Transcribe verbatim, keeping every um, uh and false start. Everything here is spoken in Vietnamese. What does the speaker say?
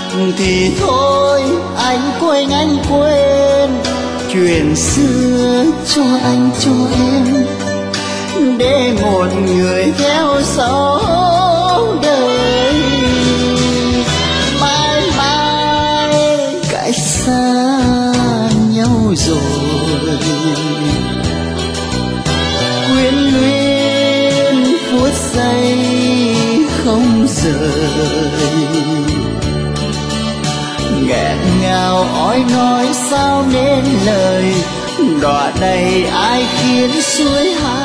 thì thôi anh quên anh quên chuyện xưa cho anh cho em, để một người theo sau đời. Mãi mãi cách xa nhau rồi, quyến luyến phút giây không rời. Nghẹn ngào ói nói sao nên lời, đọa đầy ai khiến suối hai